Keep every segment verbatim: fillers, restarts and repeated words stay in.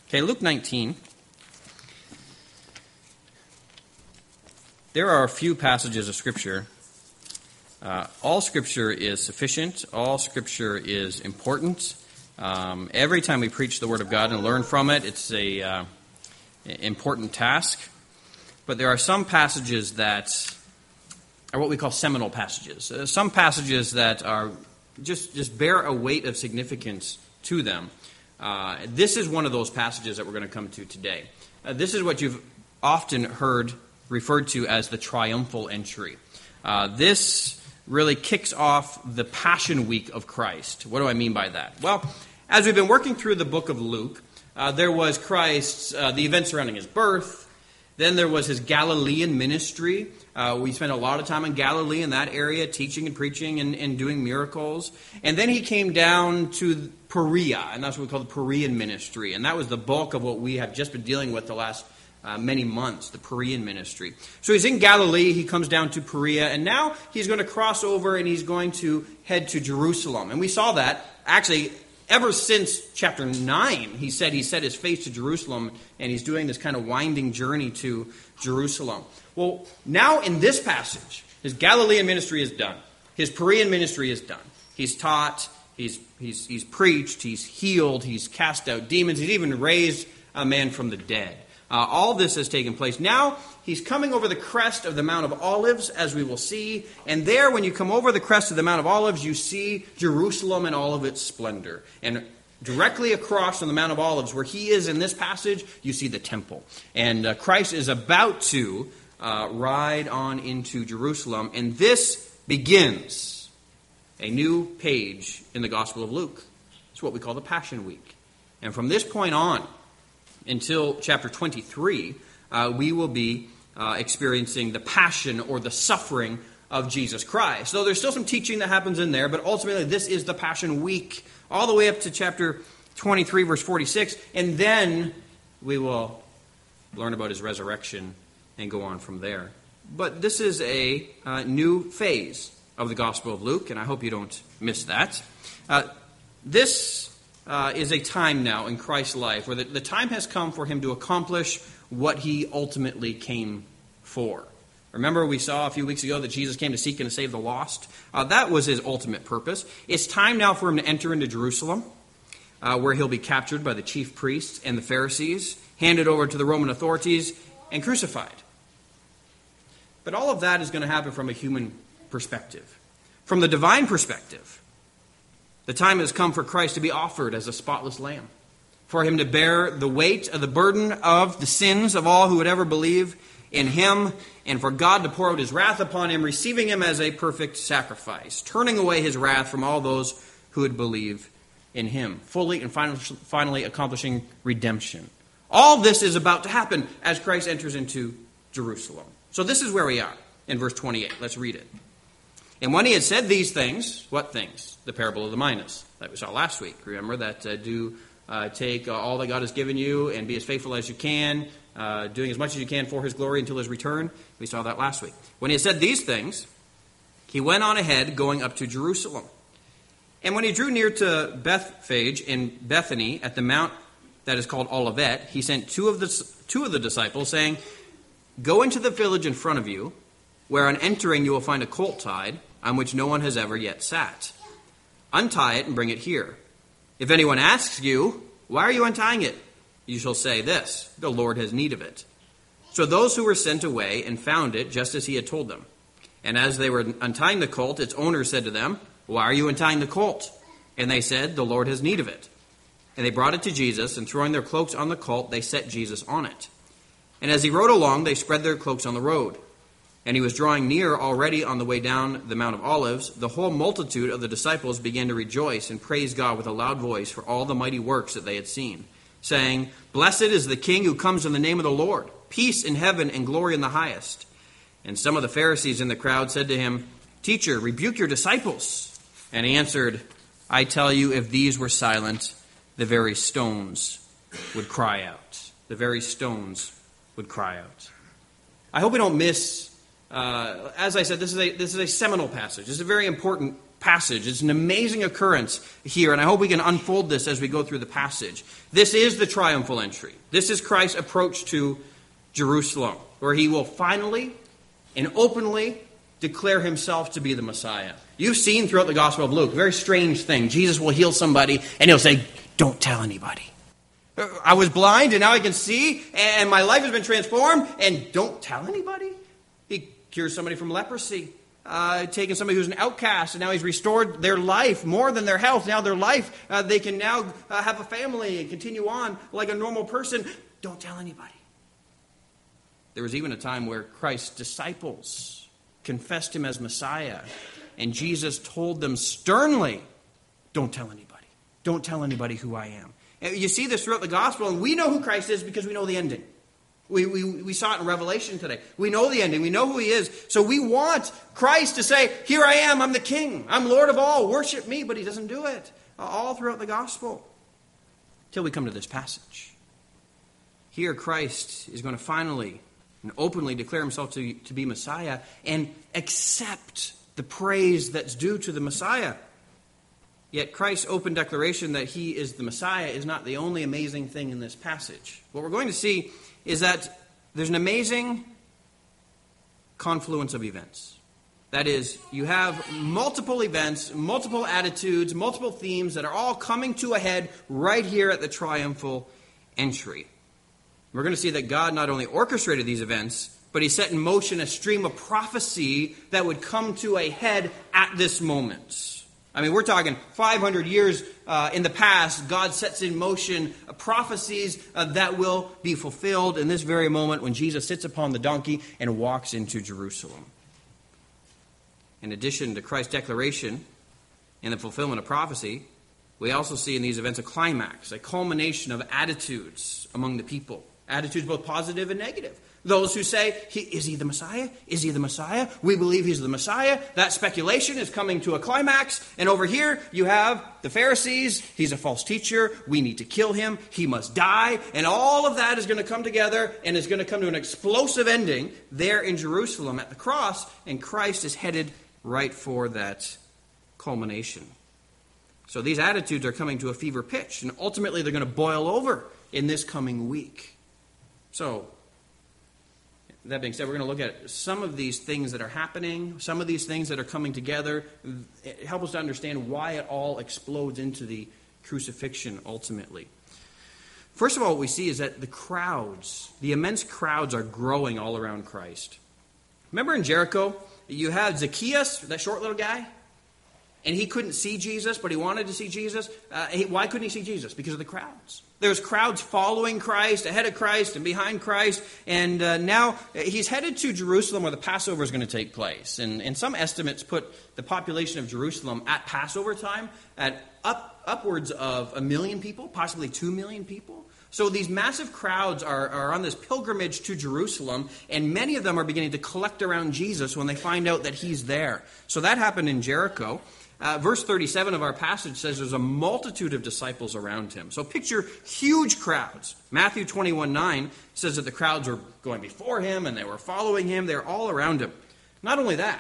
Okay, Luke nineteen. There are a few passages of Scripture. Uh, all Scripture is sufficient. All Scripture is important. Um, every time we preach the Word of God and learn from it, it's a uh, important task. But there are some passages that are what we call seminal passages. Uh, some passages that are just, just bear a weight of significance to them. Uh, this is one of those passages that we're going to come to today. Uh, this is what you've often heard referred to as the triumphal entry. Uh, this really kicks off the Passion Week of Christ. What do I mean by that? Well, as we've been working through the book of Luke, uh, there was Christ's, uh, the events surrounding his birth. Then there was his Galilean ministry. Uh, we spent a lot of time in Galilee, in that area, teaching and preaching and, and doing miracles. And then he came down to Perea, and that's what we call the Perean ministry. And that was the bulk of what we have just been dealing with the last uh, many months, the Perean ministry. So he's in Galilee, he comes down to Perea, and now he's going to cross over and he's going to head to Jerusalem. And we saw that, actually, ever since chapter nine, he said he set his face to Jerusalem, and he's doing this kind of winding journey to Jerusalem. Well, now in this passage, his Galilean ministry is done. His Perean ministry is done. He's taught, he's, he's, he's preached, he's healed, he's cast out demons, he's even raised a man from the dead. Uh, all this has taken place. Now he's coming over the crest of the Mount of Olives, as we will see. And there, when you come over the crest of the Mount of Olives, you see Jerusalem in all of its splendor. And directly across from the Mount of Olives, where he is in this passage, you see the temple. And uh, Christ is about to uh, ride on into Jerusalem. And this begins a new page in the Gospel of Luke. It's what we call the Passion Week. And from this point on, until chapter twenty-three, uh, we will be uh, experiencing the passion or the suffering of Jesus Christ. So there's still some teaching that happens in there, but ultimately this is the Passion Week, all the way up to chapter twenty-three, verse forty-six, and then we will learn about his resurrection and go on from there. But this is a uh, new phase of the Gospel of Luke, and I hope you don't miss that. Uh, this Uh, is a time now in Christ's life where the, the time has come for him to accomplish what he ultimately came for. Remember, we saw a few weeks ago that Jesus came to seek and to save the lost. Uh, that was his ultimate purpose. It's time now for him to enter into Jerusalem, uh, where he'll be captured by the chief priests and the Pharisees, handed over to the Roman authorities, and crucified. But all of that is going to happen from a human perspective. From the divine perspective, the time has come for Christ to be offered as a spotless lamb, for him to bear the weight of the burden of the sins of all who would ever believe in him, and for God to pour out his wrath upon him, receiving him as a perfect sacrifice, turning away his wrath from all those who would believe in him, fully and finally accomplishing redemption. All this is about to happen as Christ enters into Jerusalem. So this is where we are in verse twenty-eight. Let's read it. And when he had said these things, what things? The parable of the minas that we saw last week. Remember that uh, do uh, take uh, all that God has given you and be as faithful as you can, uh, doing as much as you can for his glory until his return. We saw that last week. When he had said these things, he went on ahead, going up to Jerusalem. And when he drew near to Bethphage in Bethany at the mount that is called Olivet, he sent two of the two of the disciples, saying, "Go into the village in front of you, where on entering you will find a colt tied, on which no one has ever yet sat. Untie it and bring it here. If anyone asks you, 'Why are you untying it?' you shall say this, 'The Lord has need of it.'" So those who were sent away and found it just as he had told them. And as they were untying the colt, its owner said to them, "Why are you untying the colt?" And they said, "The Lord has need of it." And they brought it to Jesus, and throwing their cloaks on the colt, they set Jesus on it. And as he rode along, they spread their cloaks on the road. And he was drawing near already on the way down the Mount of Olives. The whole multitude of the disciples began to rejoice and praise God with a loud voice for all the mighty works that they had seen, saying, "Blessed is the King who comes in the name of the Lord. Peace in heaven and glory in the highest." And some of the Pharisees in the crowd said to him, "Teacher, rebuke your disciples." And he answered, "I tell you, if these were silent, the very stones would cry out." The very stones would cry out. I hope we don't miss Uh, as I said, this is a this is a seminal passage. This is a very important passage. It's an amazing occurrence here, and I hope we can unfold this as we go through the passage. This is the triumphal entry. This is Christ's approach to Jerusalem, where he will finally and openly declare himself to be the Messiah. You've seen throughout the Gospel of Luke, a very strange thing. Jesus will heal somebody, and he'll say, don't tell anybody. I was blind, and now I can see, and my life has been transformed, and don't tell anybody. He cures somebody from leprosy. Uh, taken somebody who's an outcast, and now he's restored their life more than their health. Now their life, uh, they can now uh, have a family and continue on like a normal person. Don't tell anybody. There was even a time where Christ's disciples confessed him as Messiah, and Jesus told them sternly, don't tell anybody. Don't tell anybody who I am. And you see this throughout the gospel, and we know who Christ is because we know the ending. We, we we saw it in Revelation today. We know the ending. We know who he is. So we want Christ to say, here I am, I'm the king. I'm Lord of all. Worship me. But he doesn't do it all throughout the gospel. Till we come to this passage. Here Christ is going to finally and openly declare himself to, to be Messiah and accept the praise that's due to the Messiah. Yet Christ's open declaration that he is the Messiah is not the only amazing thing in this passage. What we're going to see is that there's an amazing confluence of events. That is, you have multiple events, multiple attitudes, multiple themes that are all coming to a head right here at the triumphal entry. We're going to see that God not only orchestrated these events, but he set in motion a stream of prophecy that would come to a head at this moment. I mean, we're talking five hundred years uh, in the past, God sets in motion uh, prophecies uh, that will be fulfilled in this very moment when Jesus sits upon the donkey and walks into Jerusalem. In addition to Christ's declaration and the fulfillment of prophecy, we also see in these events a climax, a culmination of attitudes among the people. Attitudes both positive and negative. Those who say, he, is he the Messiah? Is he the Messiah? We believe he's the Messiah. That speculation is coming to a climax. And over here, you have the Pharisees. He's a false teacher. We need to kill him. He must die. And all of that is going to come together and is going to come to an explosive ending there in Jerusalem at the cross. And Christ is headed right for that culmination. So these attitudes are coming to a fever pitch. And ultimately, they're going to boil over in this coming week. So, that being said, we're going to look at some of these things that are happening, some of these things that are coming together, help us to understand why it all explodes into the crucifixion ultimately. First of all, what we see is that the crowds, the immense crowds are growing all around Christ. Remember in Jericho, you had Zacchaeus, that short little guy, and he couldn't see Jesus, but he wanted to see Jesus. Uh, he, why couldn't he see Jesus? Because of the crowds. There's crowds following Christ, ahead of Christ, and behind Christ. And uh, now he's headed to Jerusalem where the Passover is going to take place. And, and some estimates put the population of Jerusalem at Passover time at up, upwards of a million people, possibly two million people. So these massive crowds are, are on this pilgrimage to Jerusalem, and many of them are beginning to collect around Jesus when they find out that he's there. So that happened in Jericho. Uh, verse thirty-seven of our passage says there's a multitude of disciples around him. So picture huge crowds. Matthew twenty-one nine says that the crowds were going before him and they were following him. They're all around him. Not only that,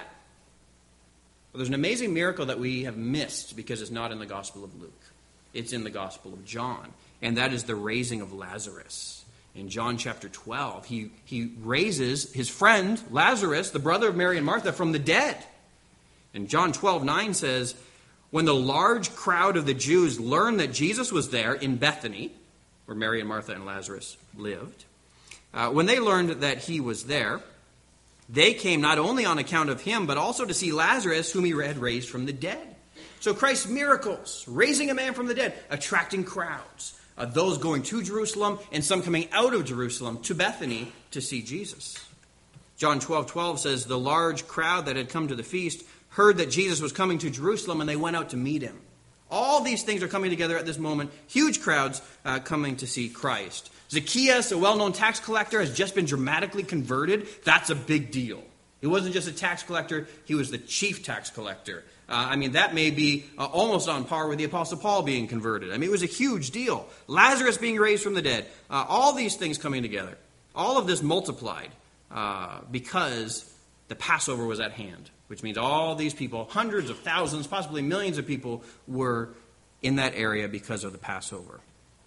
but there's an amazing miracle that we have missed because it's not in the Gospel of Luke. It's in the Gospel of John. And that is the raising of Lazarus. In John chapter twelve, he, he raises his friend Lazarus, the brother of Mary and Martha, from the dead. And John twelve nine says, when the large crowd of the Jews learned that Jesus was there in Bethany, where Mary and Martha and Lazarus lived, uh, when they learned that he was there, they came not only on account of him, but also to see Lazarus, whom he had raised from the dead. So Christ's miracles, raising a man from the dead, attracting crowds, uh, those going to Jerusalem and some coming out of Jerusalem to Bethany to see Jesus. John twelve twelve says, the large crowd that had come to the feast heard that Jesus was coming to Jerusalem, and they went out to meet him. All these things are coming together at this moment. Huge crowds uh, coming to see Christ. Zacchaeus, a well-known tax collector, has just been dramatically converted. That's a big deal. He wasn't just a tax collector. He was the chief tax collector. Uh, I mean, that may be uh, almost on par with the Apostle Paul being converted. I mean, it was a huge deal. Lazarus being raised from the dead. Uh, all these things coming together. All of this multiplied uh, because the Passover was at hand. which means all these people, hundreds of thousands, possibly millions of people, were in that area because of the Passover.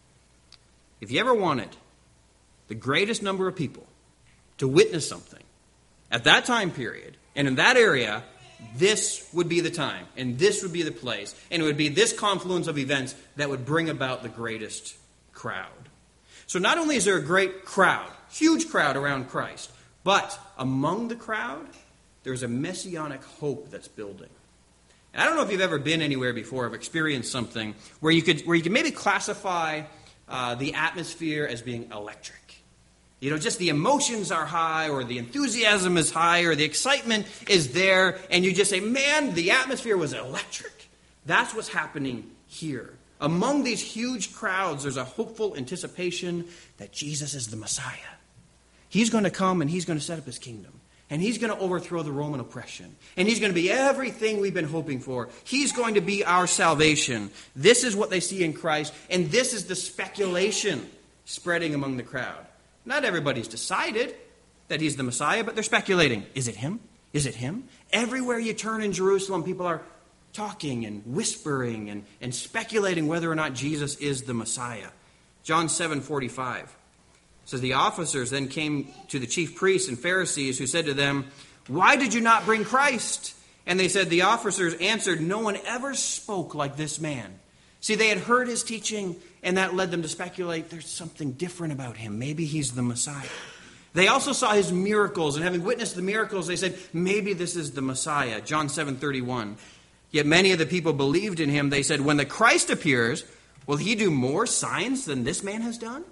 If you ever wanted the greatest number of people to witness something at that time period, and in that area, this would be the time, and this would be the place, and it would be this confluence of events that would bring about the greatest crowd. So not only is there a great crowd, huge crowd around Christ, but among the crowd, there's a messianic hope that's building. And I don't know if you've ever been anywhere before or experienced something where you could where you could maybe classify uh, the atmosphere as being electric. You know, just the emotions are high, or the enthusiasm is high, or the excitement is there, and you just say, man, the atmosphere was electric. That's what's happening here. Among these huge crowds, there's a hopeful anticipation that Jesus is the Messiah. He's going to come and he's going to set up his kingdom. And he's going to overthrow the Roman oppression. And he's going to be everything we've been hoping for. He's going to be our salvation. This is what they see in Christ. And this is the speculation spreading among the crowd. Not everybody's decided that he's the Messiah, but they're speculating. Is it him? Is it him? Everywhere you turn in Jerusalem, people are talking and whispering and, and speculating whether or not Jesus is the Messiah. John seven forty-five says, the officers then came to the chief priests and Pharisees, who said to them, why did you not bring Christ? And they said, the officers answered, no one ever spoke like this man. See, they had heard his teaching, and that led them to speculate there's something different about him. Maybe he's the Messiah. They also saw his miracles, and having witnessed the miracles, they said, maybe this is the Messiah. John seven thirty-one. Yet many of the people believed in him. They said, when the Christ appears, will he do more signs than this man has done?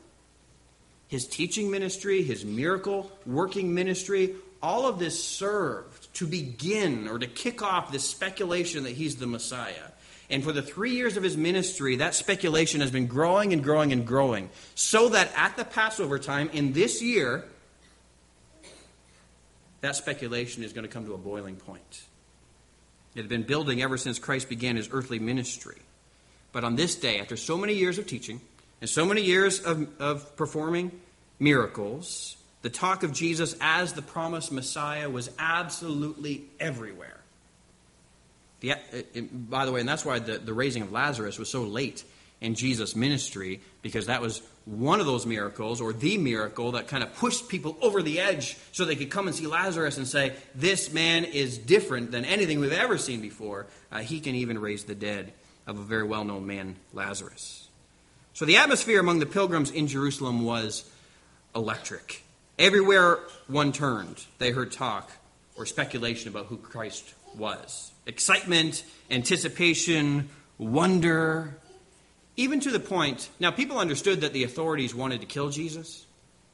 His teaching ministry, his miracle working ministry, all of this served to begin or to kick off this speculation that he's the Messiah. And for the three years of his ministry, that speculation has been growing and growing and growing, so that at the Passover time in this year, that speculation is going to come to a boiling point. It had been building ever since Christ began his earthly ministry. But on this day, after so many years of teaching and so many years of, of performing miracles, the talk of Jesus as the promised Messiah was absolutely everywhere. The, it, it, by the way, and that's why the, the raising of Lazarus was so late in Jesus' ministry, because that was one of those miracles, or the miracle, that kind of pushed people over the edge so they could come and see Lazarus and say, this man is different than anything we've ever seen before. Uh, he can even raise the dead, of a very well-known man, Lazarus. So the atmosphere among the pilgrims in Jerusalem was electric. Everywhere one turned, they heard talk or speculation about who Christ was. Excitement, anticipation, wonder, even to the point, now people understood that the authorities wanted to kill Jesus.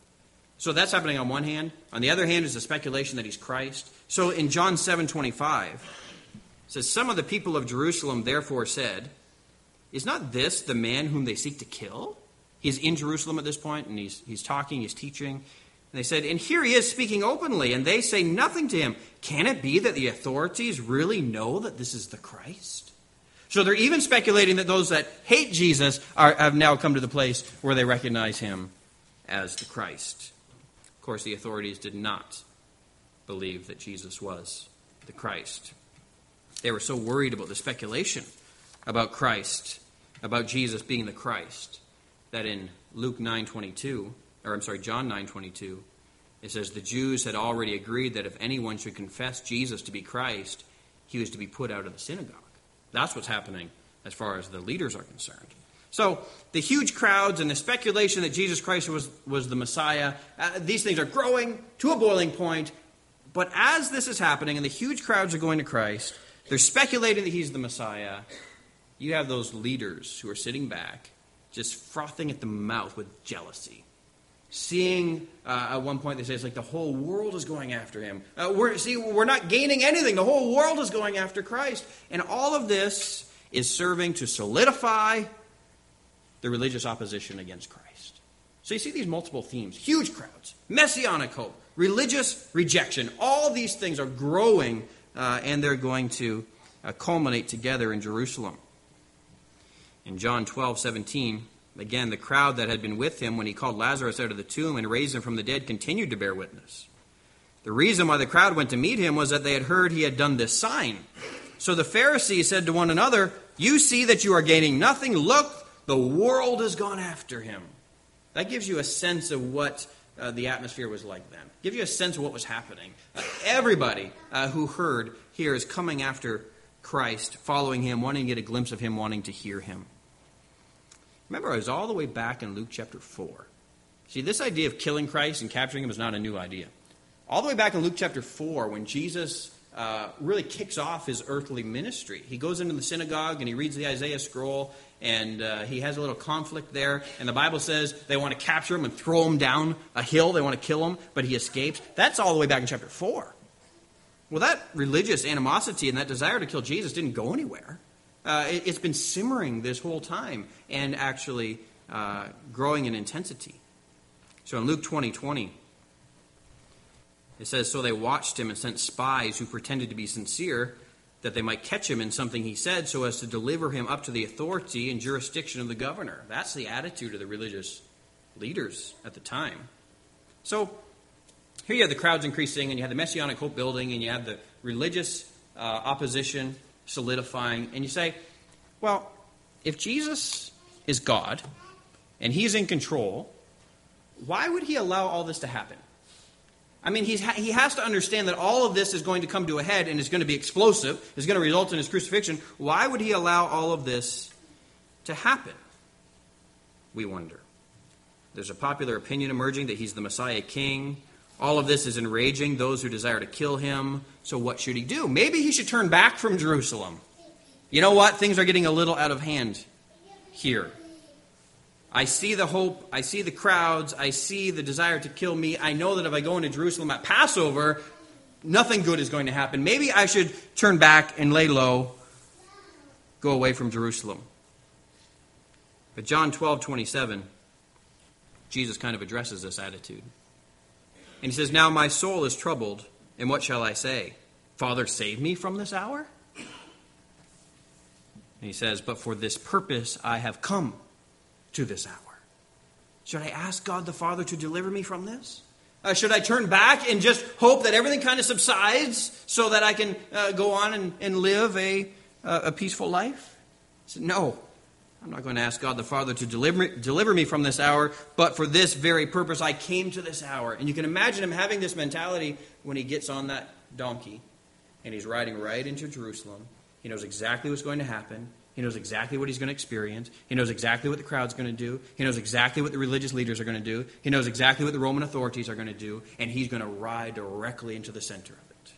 So that's happening on one hand. On the other hand is the speculation that he's Christ. So in John seven twenty-five, it says, some of the people of Jerusalem therefore said, is not this the man whom they seek to kill? He's in Jerusalem at this point, and he's, he's talking, he's teaching. And they said, and here he is speaking openly, and they say nothing to him. Can it be that the authorities really know that this is the Christ? So they're even speculating that those that hate Jesus are, have now come to the place where they recognize him as the Christ. Of course, the authorities did not believe that Jesus was the Christ. They were so worried about the speculation about Christ, about Jesus being the Christ, that in Luke nine twenty-two, or I'm sorry, John nine twenty-two, it says the Jews had already agreed that if anyone should confess Jesus to be Christ, he was to be put out of the synagogue. That's what's happening as far as the leaders are concerned. So the huge crowds and the speculation that Jesus Christ was, was the Messiah, uh, these things are growing to a boiling point. But as this is happening and the huge crowds are going to Christ, they're speculating that he's the Messiah. You have those leaders who are sitting back, just frothing at the mouth with jealousy. Seeing, uh, at one point they say it's like the whole world is going after him. Uh, we're, see, we're not gaining anything. The whole world is going after Christ. And all of this is serving to solidify the religious opposition against Christ. So you see these multiple themes. Huge crowds, messianic hope, religious rejection. All these things are growing, uh, and they're going to uh, culminate together in Jerusalem. In John twelve seventeen, again, the crowd that had been with him when he called Lazarus out of the tomb and raised him from the dead continued to bear witness. The reason why the crowd went to meet him was that they had heard he had done this sign. So the Pharisees said to one another, "You see that you are gaining nothing. Look, the world has gone after him." That gives you a sense of what uh, the atmosphere was like then. Gives you a sense of what was happening. Uh, everybody uh, who heard here is coming after Christ, following him, wanting to get a glimpse of him, wanting to hear him. Remember, I was all the way back in Luke chapter four. See, this idea of killing Christ and capturing him is not a new idea. All the way back in Luke chapter four, when Jesus uh, really kicks off his earthly ministry. He goes into the synagogue and he reads the Isaiah scroll, and uh, he has a little conflict there. And the Bible says they want to capture him and throw him down a hill. They want to kill him, but he escapes. That's all the way back in chapter four. Well, that religious animosity and that desire to kill Jesus didn't go anywhere. Uh, it, it's been simmering this whole time and actually uh, growing in intensity. So in Luke twenty twenty, it says, "So they watched him and sent spies who pretended to be sincere, that they might catch him in something he said, so as to deliver him up to the authority and jurisdiction of the governor." That's the attitude of the religious leaders at the time. So here you have the crowds increasing, and you have the Messianic Hope building, and you have the religious uh, opposition solidifying. And you say, well, if Jesus is God, and he's in control, why would he allow all this to happen? I mean, he's, he has to understand that all of this is going to come to a head and is going to be explosive, is going to result in his crucifixion. Why would he allow all of this to happen? We wonder. There's a popular opinion emerging that he's the Messiah King. All of this is enraging those who desire to kill him. So what should he do? Maybe he should turn back from Jerusalem. You know what? Things are getting a little out of hand here. I see the hope, I see the crowds, I see the desire to kill me. I know that if I go into Jerusalem at Passover, nothing good is going to happen. Maybe I should turn back and lay low, go away from Jerusalem. But John twelve twenty-seven, Jesus kind of addresses this attitude. And he says, "Now my soul is troubled, and what shall I say? Father, save me from this hour?" And he says, "But for this purpose I have come to this hour." Should I ask God the Father to deliver me from this? Uh, should I turn back and just hope that everything kind of subsides so that I can uh, go on and, and live a, uh, a peaceful life? I said, no, I'm not going to ask God the Father to deliver, deliver me from this hour, but for this very purpose I came to this hour. And you can imagine him having this mentality when he gets on that donkey and he's riding right into Jerusalem. He knows exactly what's going to happen. He knows exactly what he's going to experience. He knows exactly what the crowd's going to do. He knows exactly what the religious leaders are going to do. He knows exactly what the Roman authorities are going to do. And he's going to ride directly into the center of it.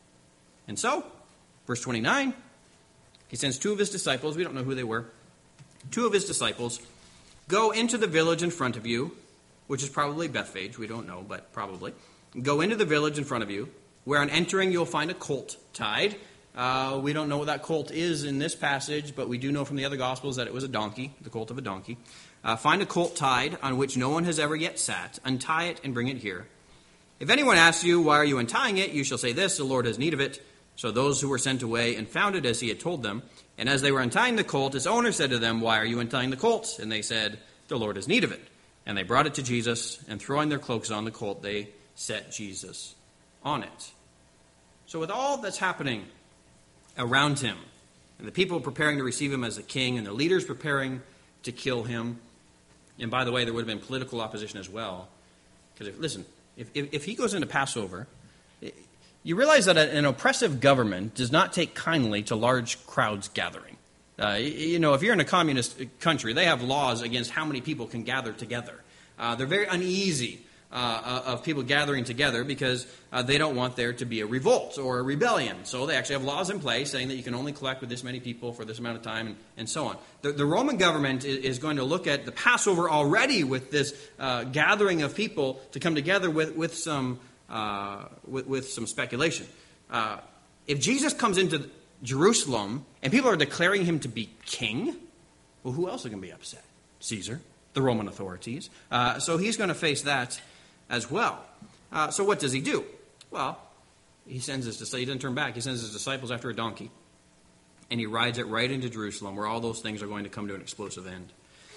And so, verse twenty-nine, he sends two of his disciples. We don't know who they were. Two of his disciples go into the village in front of you, which is probably Bethphage. We don't know, but probably. Go into the village in front of you, where on entering you'll find a colt tied. Uh, we don't know what that colt is in this passage, but we do know from the other Gospels that it was a donkey, the colt of a donkey. Uh, find a colt tied on which no one has ever yet sat. Untie it and bring it here. If anyone asks you, why are you untying it? You shall say this, the Lord has need of it. So those who were sent away and found it as he had told them. And as they were untying the colt, its owner said to them, why are you untying the colt? And they said, the Lord has need of it. And they brought it to Jesus, and throwing their cloaks on the colt, they set Jesus on it. So with all that's happening around him, and the people preparing to receive him as a king, and the leaders preparing to kill him. And by the way, there would have been political opposition as well. Because, if, listen, if, if, if he goes into Passover, you realize that an oppressive government does not take kindly to large crowds gathering. Uh, you know, if you're in a communist country, they have laws against how many people can gather together. Uh, they're very uneasy Uh, of people gathering together because uh, they don't want there to be a revolt or a rebellion. So they actually have laws in place saying that you can only collect with this many people for this amount of time and, and so on. The, the Roman government is, is going to look at the Passover already with this uh, gathering of people to come together with, with, some, uh, with, with some speculation. Uh, if Jesus comes into Jerusalem and people are declaring him to be king, well, who else is going to be upset? Caesar, the Roman authorities. Uh, so he's going to face that as well. Uh, so what does he do? Well, he sends his disciples, he doesn't turn back, he sends his disciples after a donkey, and he rides it right into Jerusalem, where all those things are going to come to an explosive end.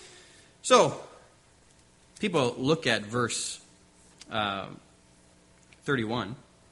So, people look at verse uh, thirty-one,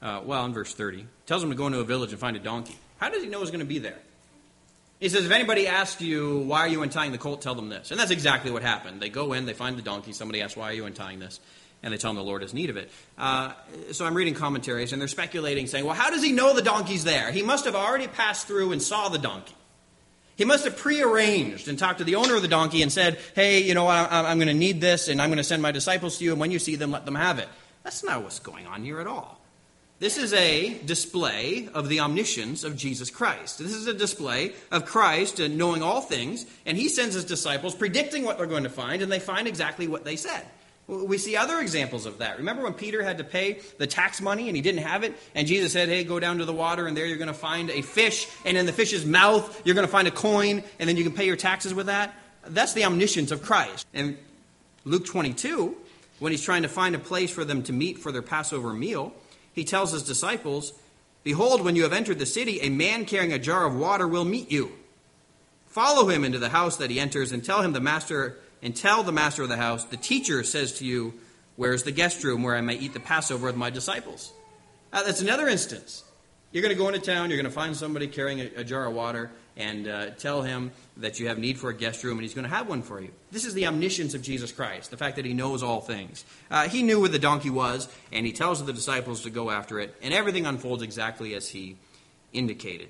Uh, well, in verse thirty, tells him to go into a village and find a donkey. How does he know it's going to be there? He says, if anybody asks you, why are you untying the colt, tell them this. And that's exactly what happened. They go in, they find the donkey. Somebody asks, why are you untying this? And they tell him the Lord has need of it. Uh, so I'm reading commentaries, and they're speculating, saying, well, how does he know the donkey's there? He must have already passed through and saw the donkey. He must have prearranged and talked to the owner of the donkey and said, hey, you know, I, I'm going to need this, and I'm going to send my disciples to you, and when you see them, let them have it. That's not what's going on here at all. This is a display of the omniscience of Jesus Christ. This is a display of Christ knowing all things, and he sends his disciples predicting what they're going to find, and they find exactly what they said. We see other examples of that. Remember when Peter had to pay the tax money and he didn't have it? And Jesus said, hey, go down to the water and there you're going to find a fish. And in the fish's mouth, you're going to find a coin. And then you can pay your taxes with that. That's the omniscience of Christ. And Luke twenty-two, when he's trying to find a place for them to meet for their Passover meal, he tells his disciples, behold, when you have entered the city, a man carrying a jar of water will meet you. Follow him into the house that he enters and tell him the master... And tell the master of the house, the teacher says to you, where's the guest room where I may eat the Passover with my disciples? Uh, that's another instance. You're going to go into town, you're going to find somebody carrying a, a jar of water, and uh, tell him that you have need for a guest room, and he's going to have one for you. This is the omniscience of Jesus Christ, the fact that he knows all things. Uh, he knew where the donkey was, and he tells the disciples to go after it, and everything unfolds exactly as he indicated.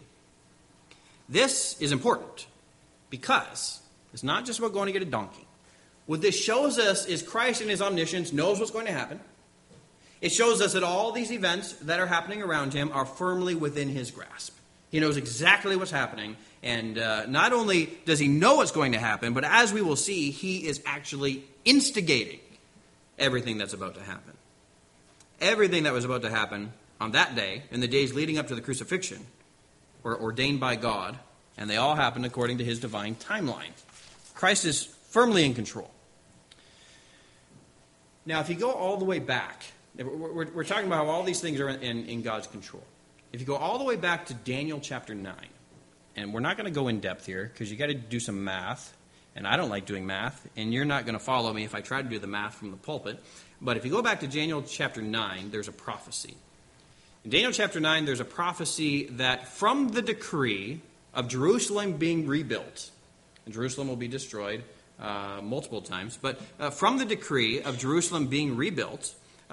This is important, because it's not just about going to get a donkey. What this shows us is Christ in his omniscience knows what's going to happen. It shows us that all these events that are happening around him are firmly within his grasp. He knows exactly what's happening. And uh, not only does he know what's going to happen, but as we will see, he is actually instigating everything that's about to happen. Everything that was about to happen on that day, in the days leading up to the crucifixion, were ordained by God, and they all happened according to his divine timeline. Christ is firmly in control. Now, if you go all the way back, we're, we're talking about how all these things are in, in God's control. If you go all the way back to Daniel chapter nine, and we're not going to go in depth here because you got to do some math, and I don't like doing math, and you're not going to follow me if I try to do the math from the pulpit. But if you go back to Daniel chapter nine, there's a prophecy. In Daniel chapter nine, there's a prophecy that from the decree of Jerusalem being rebuilt, and Jerusalem will be destroyed Uh, multiple times. But uh, from the decree of Jerusalem being rebuilt,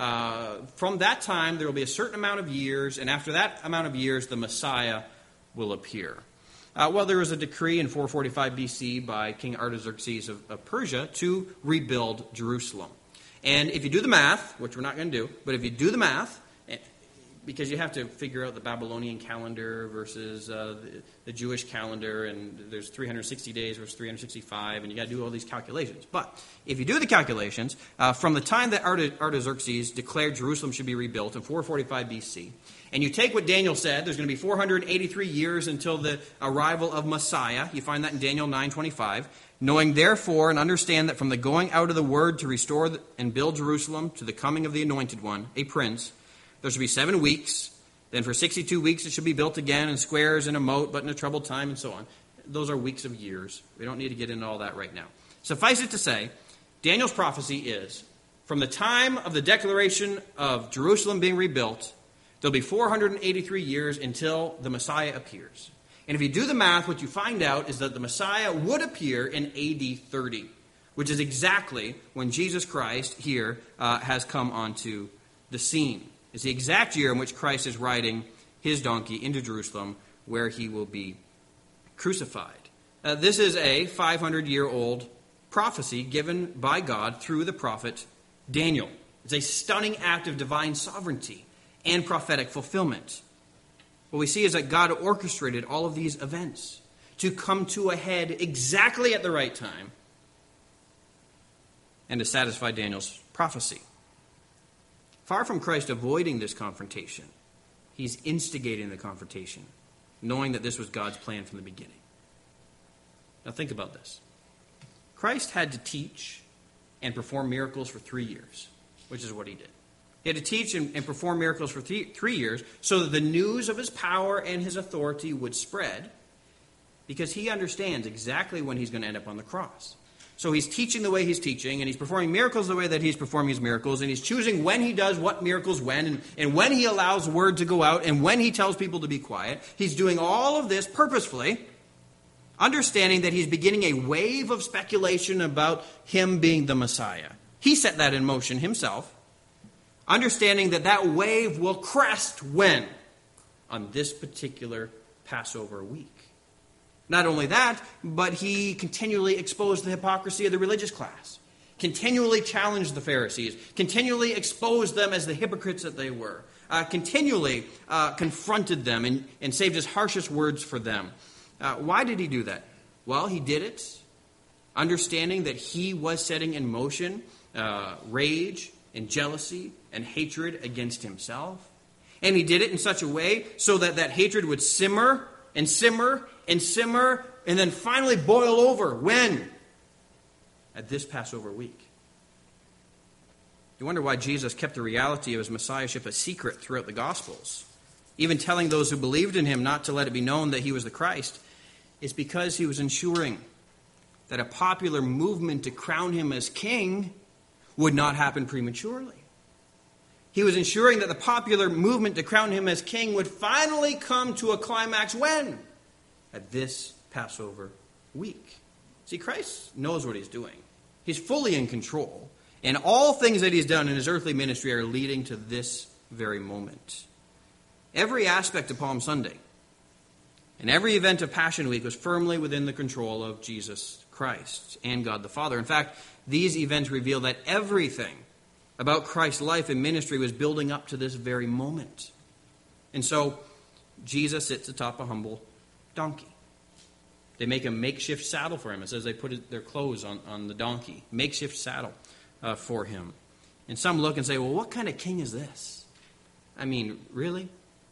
uh, from that time there will be a certain amount of years, and after that amount of years the Messiah will appear. Uh, well, there was a decree in four forty-five B C by King Artaxerxes of, of Persia to rebuild Jerusalem. And if you do the math, which we're not going to do, but if you do the math, because you have to figure out the Babylonian calendar versus uh, the, the Jewish calendar, and there's three hundred sixty days versus three hundred sixty-five, and you got to do all these calculations. But if you do the calculations, uh, from the time that Artaxerxes declared Jerusalem should be rebuilt in four forty-five B C, and you take what Daniel said, there's going to be four hundred eighty-three years until the arrival of Messiah. You find that in Daniel nine twenty-five. Knowing therefore and understand that from the going out of the word to restore and build Jerusalem to the coming of the Anointed One, a prince, there should be seven weeks. Then for sixty-two weeks it should be built again in squares and a moat, but in a troubled time and so on. Those are weeks of years. We don't need to get into all that right now. Suffice it to say, Daniel's prophecy is, from the time of the declaration of Jerusalem being rebuilt, there'll be four hundred eighty-three years until the Messiah appears. And if you do the math, what you find out is that the Messiah would appear in A D thirty, which is exactly when Jesus Christ here uh, has come onto the scene. It's the exact year in which Christ is riding his donkey into Jerusalem, where he will be crucified. Uh, this is a five hundred year old prophecy given by God through the prophet Daniel. It's a stunning act of divine sovereignty and prophetic fulfillment. What we see is that God orchestrated all of these events to come to a head exactly at the right time and to satisfy Daniel's prophecy. Far from Christ avoiding this confrontation, he's instigating the confrontation, knowing that this was God's plan from the beginning. Now think about this. Christ had to teach and perform miracles for three years, which is what he did. He had to teach and, and perform miracles for three, three years so that the news of his power and his authority would spread, because he understands exactly when he's going to end up on the cross. So he's teaching the way he's teaching, and he's performing miracles the way that he's performing his miracles, and he's choosing when he does what miracles when, and, and when he allows word to go out, and when he tells people to be quiet. He's doing all of this purposefully, understanding that he's beginning a wave of speculation about him being the Messiah. He set that in motion himself, understanding that that wave will crest when? On this particular Passover week. Not only that, but he continually exposed the hypocrisy of the religious class, continually challenged the Pharisees, continually exposed them as the hypocrites that they were, uh, continually uh, confronted them and, and saved his harshest words for them. Uh, why did he do that? Well, he did it understanding that he was setting in motion uh, rage and jealousy and hatred against himself. And he did it in such a way so that that hatred would simmer and simmer and simmer and then finally boil over. When? At this Passover week. You wonder why Jesus kept the reality of his messiahship a secret throughout the Gospels, even telling those who believed in him not to let it be known that he was the Christ. It's because he was ensuring that a popular movement to crown him as king would not happen prematurely. He was ensuring that the popular movement to crown him as king would finally come to a climax when? At this Passover week. See, Christ knows what he's doing. He's fully in control. And all things that he's done in his earthly ministry are leading to this very moment. Every aspect of Palm Sunday and every event of Passion Week was firmly within the control of Jesus Christ and God the Father. In fact, these events reveal that everything about Christ's life and ministry was building up to this very moment. And so, Jesus sits atop a humble donkey. They make a makeshift saddle for him. It says they put their clothes on, on the donkey. Makeshift saddle uh, for him. And some look and say, well, what kind of king is this? I mean, really?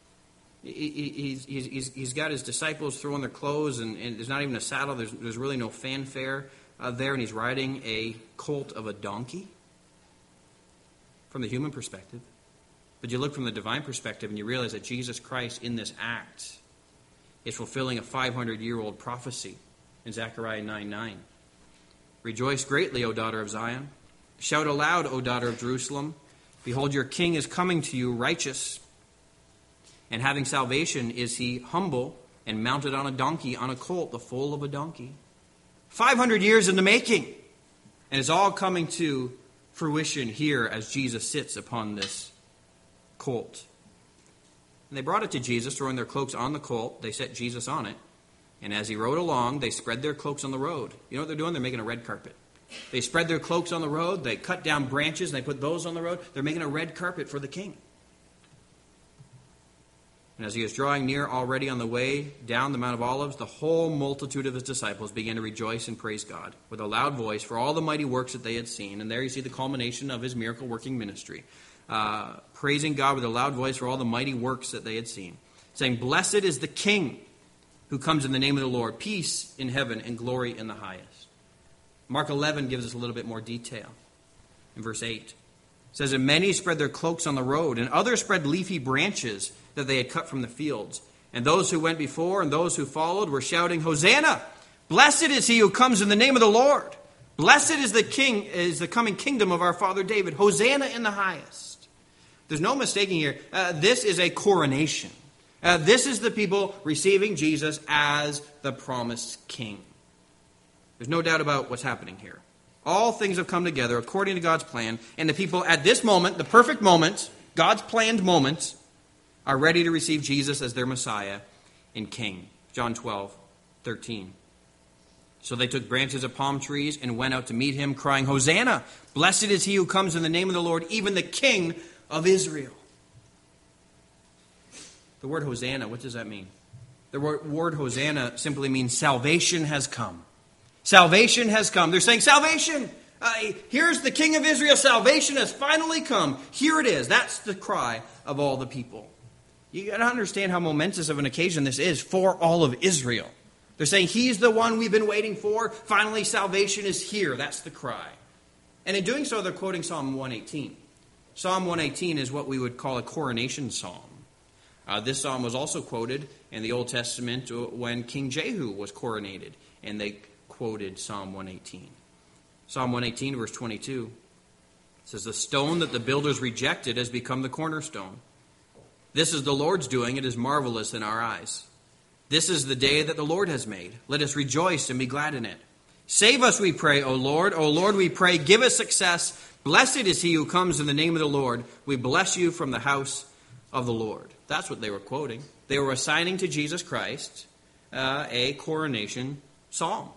He's, he's, he's got his disciples throwing their clothes, and, and there's not even a saddle. There's, there's really no fanfare uh, there, and he's riding a colt of a donkey. From the human perspective. But you look from the divine perspective and you realize that Jesus Christ in this act is fulfilling a five hundred year old prophecy in Zechariah nine nine. Rejoice greatly, O daughter of Zion. Shout aloud, O daughter of Jerusalem. Behold, your king is coming to you righteous. And having salvation is he humble and mounted on a donkey, on a colt, the foal of a donkey. five hundred years in the making. And it's all coming to fruition here as Jesus sits upon this colt. And they brought it to Jesus, throwing their cloaks on the colt. They set Jesus on it. And as he rode along, they spread their cloaks on the road. You know what they're doing? They're making a red carpet. They spread their cloaks on the road. They cut down branches and they put those on the road. They're making a red carpet for the king. And as he was drawing near already on the way down the Mount of Olives, the whole multitude of his disciples began to rejoice and praise God with a loud voice for all the mighty works that they had seen. And there you see the culmination of his miracle-working ministry. Uh, praising God with a loud voice for all the mighty works that they had seen. Saying, blessed is the King who comes in the name of the Lord. Peace in heaven and glory in the highest. Mark eleven gives us a little bit more detail. In verse eight. It says, and many spread their cloaks on the road, and others spread leafy branches that they had cut from the fields. And those who went before and those who followed were shouting, Hosanna! Blessed is he who comes in the name of the Lord. Blessed is the king, is the coming kingdom of our father David. Hosanna in the highest. There's no mistaking here. Uh, this is a coronation. Uh, this is the people receiving Jesus as the promised king. There's no doubt about what's happening here. All things have come together according to God's plan, and the people at this moment, the perfect moment, God's planned moment, are ready to receive Jesus as their Messiah and King. John twelve, thirteen. So they took branches of palm trees and went out to meet him, crying, Hosanna! Blessed is he who comes in the name of the Lord, even the King of Israel. The word Hosanna, what does that mean? The word Hosanna simply means salvation has come. Salvation has come. They're saying, salvation! Uh, here's the King of Israel. Salvation has finally come. Here it is. That's the cry of all the people. You got to understand how momentous of an occasion this is for all of Israel. They're saying, he's the one we've been waiting for. Finally, salvation is here. That's the cry. And in doing so, they're quoting Psalm one eighteen. Psalm one eighteen is what we would call a coronation psalm. Uh, this psalm was also quoted in the Old Testament when King Jehu was coronated. And they quoted Psalm one eighteen. Psalm one eighteen, verse twenty-two. It says, the stone that the builders rejected has become the cornerstone. This is the Lord's doing. It is marvelous in our eyes. This is the day that the Lord has made. Let us rejoice and be glad in it. Save us, we pray, O Lord. O Lord, we pray, give us success. Blessed is he who comes in the name of the Lord. We bless you from the house of the Lord. That's what they were quoting. They were assigning to Jesus Christ uh, a coronation psalm.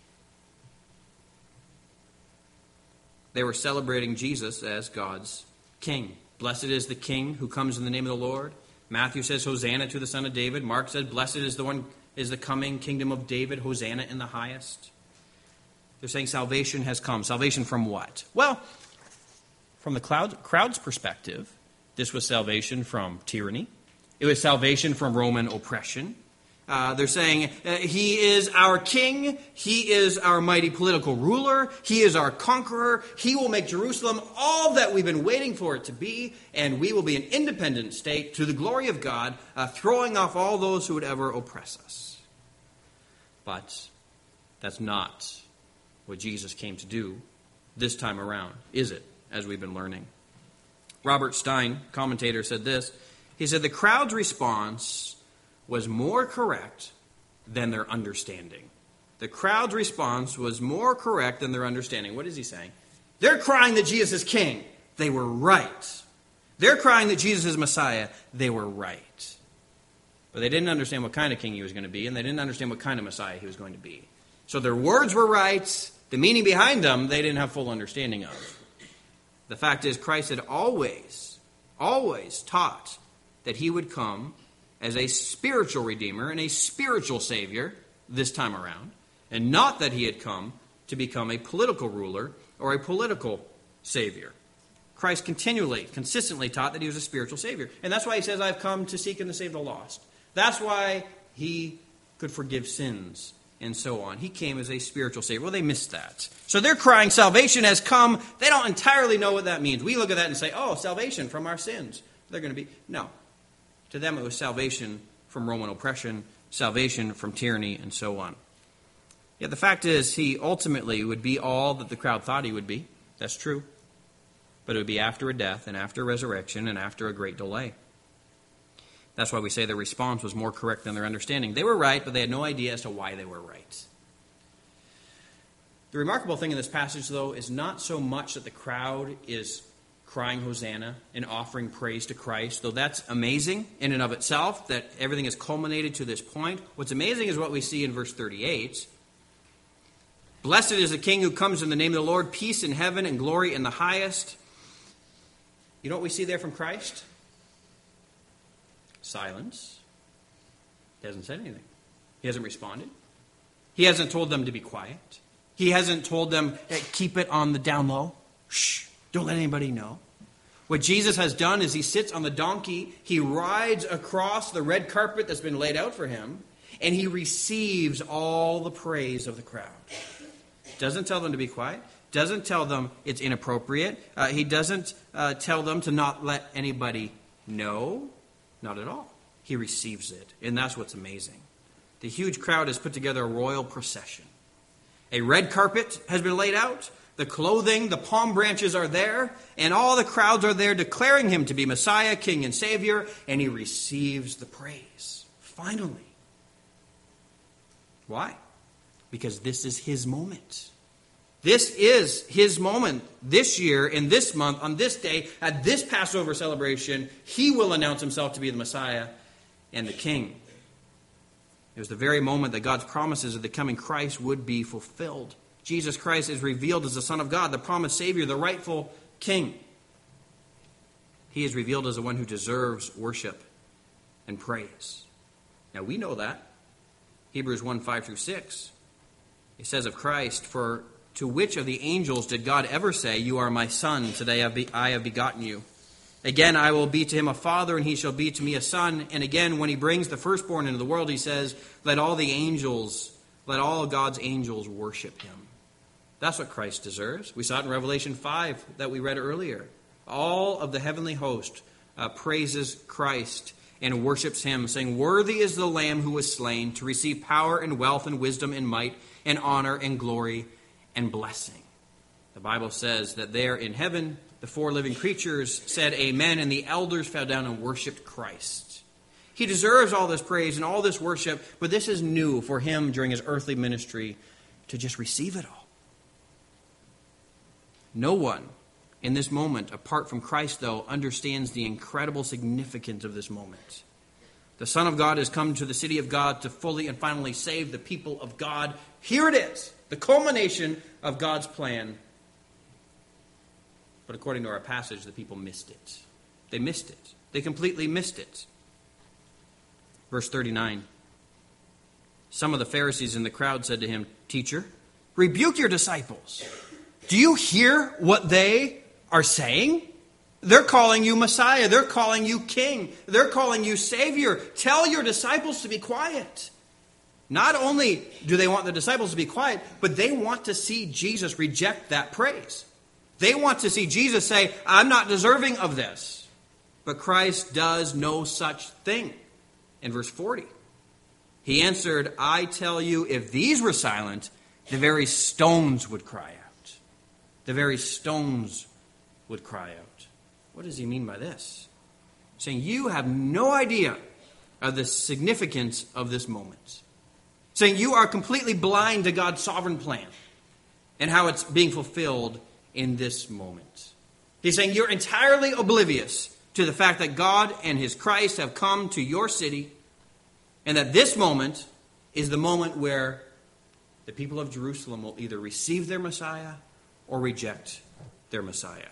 They were celebrating Jesus as God's king. Blessed is the king who comes in the name of the Lord. Matthew says, Hosanna to the Son of David. Mark said, blessed is the one is the coming kingdom of David. Hosanna in the highest. They're saying salvation has come. Salvation from what? Well, from the crowd, crowd's perspective, this was salvation from tyranny. It was salvation from Roman oppression. Uh, they're saying, uh, he is our king, he is our mighty political ruler, he is our conqueror, he will make Jerusalem all that we've been waiting for it to be, and we will be an independent state to the glory of God, uh, throwing off all those who would ever oppress us. But that's not what Jesus came to do this time around, is it, as we've been learning? Robert Stein, commentator, said this. He said, the crowd's response was more correct than their understanding. The crowd's response was more correct than their understanding. What is he saying? They're crying that Jesus is king. They were right. They're crying that Jesus is Messiah. They were right. But they didn't understand what kind of king he was going to be, and they didn't understand what kind of Messiah he was going to be. So their words were right. The meaning behind them, they didn't have full understanding of. The fact is, Christ had always, always taught that he would come as a spiritual redeemer and a spiritual savior this time around, and not that he had come to become a political ruler or a political savior. Christ continually, consistently taught that he was a spiritual savior. And that's why he says, I've come to seek and to save the lost. That's why he could forgive sins and so on. He came as a spiritual savior. Well, they missed that. So they're crying, salvation has come. They don't entirely know what that means. We look at that and say, oh, salvation from our sins. They're going to be, no. To them, it was salvation from Roman oppression, salvation from tyranny, and so on. Yet the fact is, he ultimately would be all that the crowd thought he would be. That's true. But it would be after a death, and after a resurrection, and after a great delay. That's why we say their response was more correct than their understanding. They were right, but they had no idea as to why they were right. The remarkable thing in this passage, though, is not so much that the crowd is crying Hosanna and offering praise to Christ, though that's amazing in and of itself, that everything has culminated to this point. What's amazing is what we see in verse thirty-eight. Blessed is the King who comes in the name of the Lord, peace in heaven and glory in the highest. You know what we see there from Christ? Silence. He hasn't said anything. He hasn't responded. He hasn't told them to be quiet. He hasn't told them, hey, keep it on the down low. Shh. Don't let anybody know. What Jesus has done is he sits on the donkey, he rides across the red carpet that's been laid out for him, and he receives all the praise of the crowd. Doesn't tell them to be quiet. Doesn't tell them it's inappropriate. Uh, he doesn't uh, tell them to not let anybody know. Not at all. He receives it. And that's what's amazing. The huge crowd has put together a royal procession. A red carpet has been laid out. The clothing, the palm branches are there, and all the crowds are there declaring him to be Messiah, King, and Savior, and he receives the praise. Finally. Why? Because this is his moment. This is his moment. This year, in this month, on this day, at this Passover celebration, he will announce himself to be the Messiah and the King. It was the very moment that God's promises of the coming Christ would be fulfilled. Jesus Christ is revealed as the Son of God, the promised Savior, the rightful King. He is revealed as the one who deserves worship and praise. Now we know that. Hebrews one, five through six. It says of Christ, for to which of the angels did God ever say, you are my son, today I have begotten you? Again, I will be to him a father, and he shall be to me a son. And again, when he brings the firstborn into the world, he says, let all the angels, let all God's angels worship him. That's what Christ deserves. We saw it in Revelation five that we read earlier. All of the heavenly host uh, praises Christ and worships him, saying, worthy is the Lamb who was slain to receive power and wealth and wisdom and might and honor and glory and blessing. The Bible says that there in heaven, the four living creatures said amen, and the elders fell down and worshipped Christ. He deserves all this praise and all this worship, but this is new for him during his earthly ministry to just receive it all. No one in this moment, apart from Christ, though, understands the incredible significance of this moment. The Son of God has come to the city of God to fully and finally save the people of God. Here it is, the culmination of God's plan. But according to our passage, the people missed it. They missed it. They completely missed it. Verse thirty-nine. Some of the Pharisees in the crowd said to him, "Teacher, rebuke your disciples. Do you hear what they are saying? They're calling you Messiah. They're calling you King. They're calling you Savior. Tell your disciples to be quiet." Not only do they want the disciples to be quiet, but they want to see Jesus reject that praise. They want to see Jesus say, "I'm not deserving of this." But Christ does no such thing. In verse forty, he answered, "I tell you, if these were silent, the very stones would cry out." The very stones would cry out. What does he mean by this? Saying, you have no idea of the significance of this moment. Saying you are completely blind to God's sovereign plan and how it's being fulfilled in this moment. He's saying you're entirely oblivious to the fact that God and his Christ have come to your city, and that this moment is the moment where the people of Jerusalem will either receive their Messiah or reject their Messiah.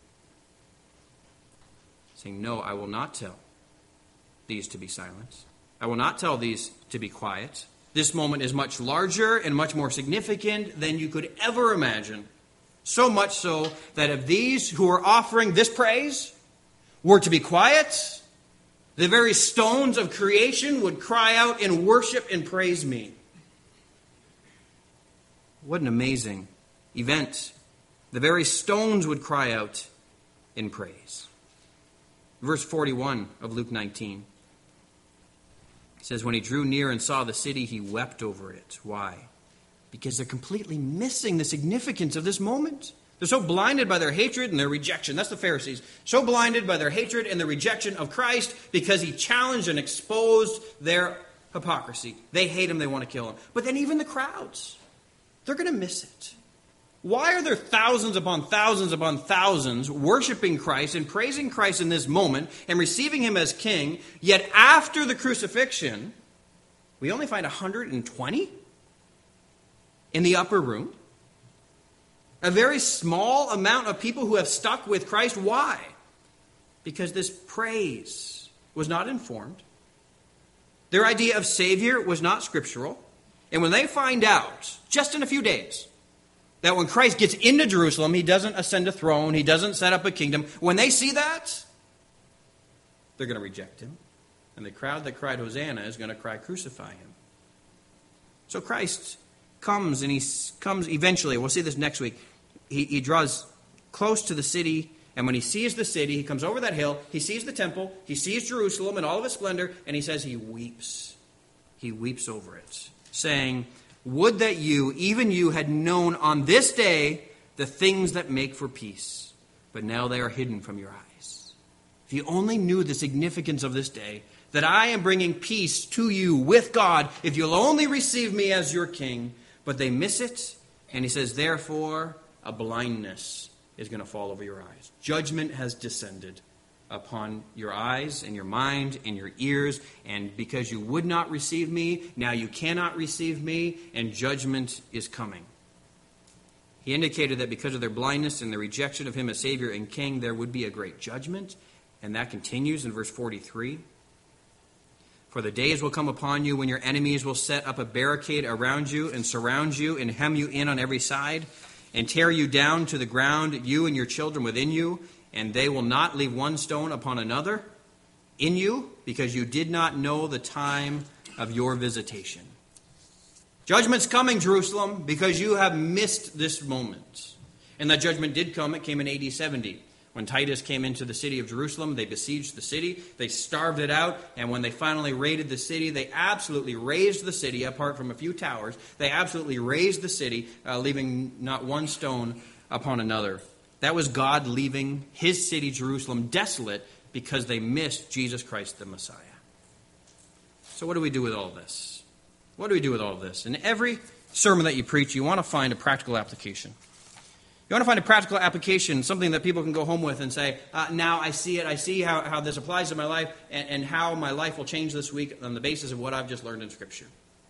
Saying, no, I will not tell these to be silent. I will not tell these to be quiet. This moment is much larger and much more significant than you could ever imagine. So much so that if these who are offering this praise were to be quiet, the very stones of creation would cry out and worship and praise me. What an amazing event. The very stones would cry out in praise. Verse forty-one of Luke nineteen says, when he drew near and saw the city, he wept over it. Why? Because they're completely missing the significance of this moment. They're so blinded by their hatred and their rejection. That's the Pharisees. So blinded by their hatred and the rejection of Christ because he challenged and exposed their hypocrisy. They hate him. They want to kill him. But then even the crowds, they're going to miss it. Why are there thousands upon thousands upon thousands worshiping Christ and praising Christ in this moment and receiving him as king, yet after the crucifixion, we only find one hundred twenty in the upper room? A very small amount of people who have stuck with Christ. Why? Because this praise was not informed. Their idea of Savior was not scriptural. And when they find out, just in a few days, that when Christ gets into Jerusalem, he doesn't ascend a throne, he doesn't set up a kingdom. When they see that, they're going to reject him. And the crowd that cried Hosanna is going to cry, crucify him. So Christ comes, and he comes eventually. We'll see this next week. He, he draws close to the city, and when he sees the city, he comes over that hill, he sees the temple, he sees Jerusalem in all of its splendor, and he says he weeps. He weeps over it, saying, would that you, even you, had known on this day the things that make for peace, but now they are hidden from your eyes. If you only knew the significance of this day, that I am bringing peace to you with God, if you'll only receive me as your king. But they miss it, and he says, therefore, a blindness is going to fall over your eyes. Judgment has descended upon your eyes and your mind and your ears, and because you would not receive me, now you cannot receive me, and judgment is coming. He indicated that because of their blindness and the rejection of him as Savior and King, there would be a great judgment, and that continues in verse forty-three. For the days will come upon you when your enemies will set up a barricade around you and surround you and hem you in on every side and tear you down to the ground, you and your children within you, and they will not leave one stone upon another in you, because you did not know the time of your visitation. Judgment's coming, Jerusalem, because you have missed this moment. And that judgment did come. It came in A D seventy. When Titus came into the city of Jerusalem, they besieged the city, they starved it out, and when they finally raided the city, they absolutely razed the city, apart from a few towers. They absolutely razed the city, uh, leaving not one stone upon another. That was God leaving his city, Jerusalem, desolate because they missed Jesus Christ, the Messiah. So what do we do with all this? What do we do with all this? In every sermon that you preach, you want to find a practical application. You want to find a practical application, something that people can go home with and say, uh, now I see it, I see how, how this applies to my life, and, and how my life will change this week on the basis of what I've just learned in Scripture.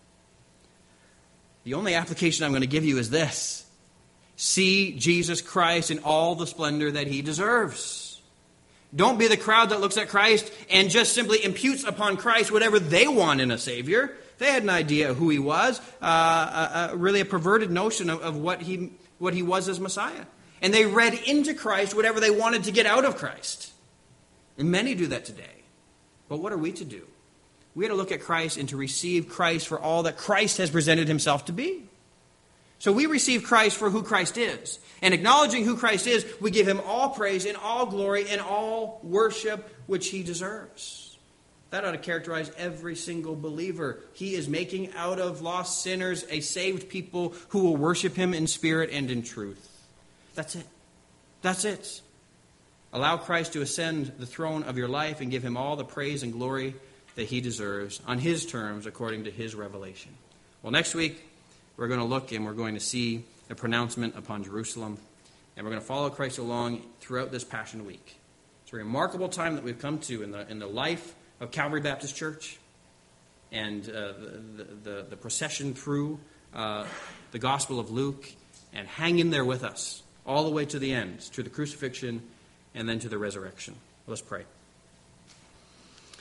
The only application I'm going to give you is this. See Jesus Christ in all the splendor that he deserves. Don't be the crowd that looks at Christ and just simply imputes upon Christ whatever they want in a Savior. They had an idea of who he was, uh, uh, uh, really a perverted notion of, of what he what he was as Messiah. And they read into Christ whatever they wanted to get out of Christ. And many do that today. But what are we to do? We are to look at Christ and to receive Christ for all that Christ has presented himself to be. So we receive Christ for who Christ is. And acknowledging who Christ is, we give him all praise and all glory and all worship which he deserves. That ought to characterize every single believer. He is making out of lost sinners a saved people who will worship him in spirit and in truth. That's it. That's it. Allow Christ to ascend the throne of your life and give him all the praise and glory that he deserves on his terms according to his revelation. Well, next week, we're going to look and we're going to see a pronouncement upon Jerusalem. And we're going to follow Christ along throughout this Passion Week. It's a remarkable time that we've come to in the in the life of Calvary Baptist Church. And uh, the, the, the procession through uh, the Gospel of Luke. And hang in there with us all the way to the end, to the crucifixion and then to the resurrection. Let's pray.